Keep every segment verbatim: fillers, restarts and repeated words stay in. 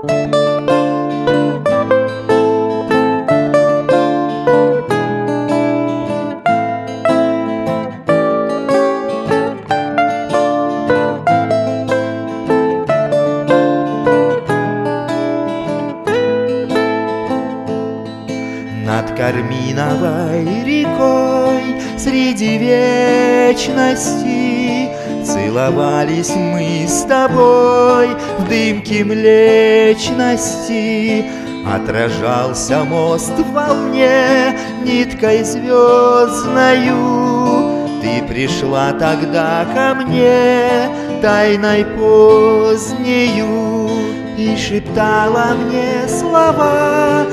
Над Карминовой рекой среди вечности целовались мы с тобой в дымке млечности. Отражался мост в волне ниткой звездною. Ты пришла тогда ко мне тайной позднею и шептала мне слова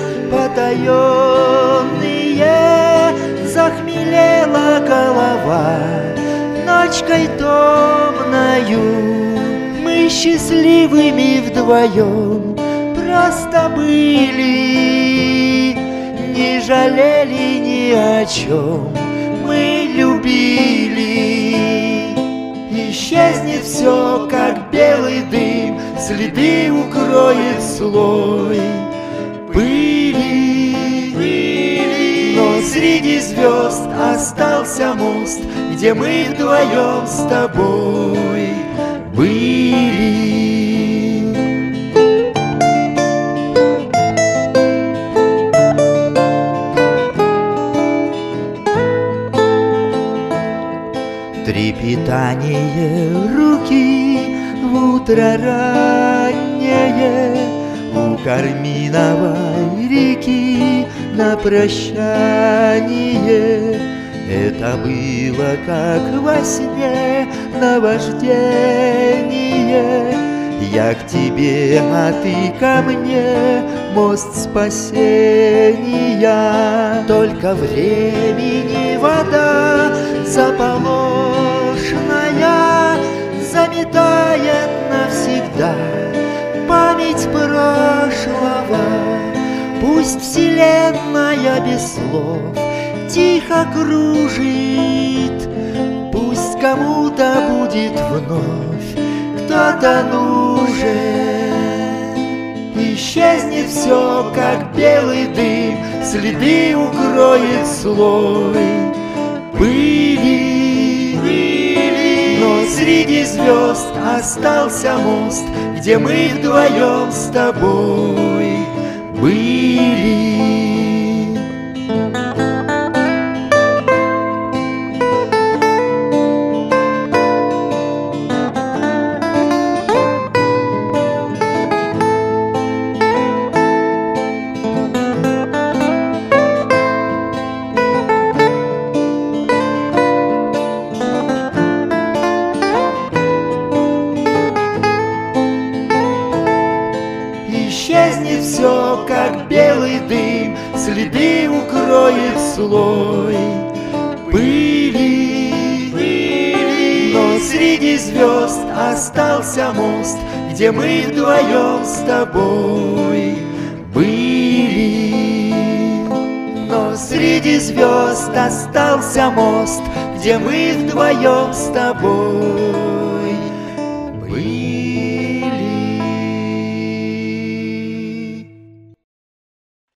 потаенные. Захмелела голова ночкой томною. Мы счастливыми вдвоем просто были, не жалели ни о чем, мы любили. Исчезнет все, как белый дым, следы укроет слой пыли, пыли. Но среди звезд остался мост, где мы вдвоем с тобой были. Трепетание руки в утро раннее у Карминовой реки на прощание. Это было как во сне наваждение. Я к тебе, а ты ко мне, мост спасения. Только времени вода заполошенная заметает навсегда память прошлого. Пусть вселенная без слов тихо кружит, пусть кому-то будет вновь кто-то нужен. Исчезнет все, как белый дым, следы укроет слой пыли, пыли. Но среди звезд остался мост, где мы вдвоем с тобой были. Исчезнет все, как белый дым, следы укроет слой пыли, пыли. Но среди звезд остался мост, где мы вдвоем с тобой были. Но среди звезд остался мост, где мы вдвоем с тобой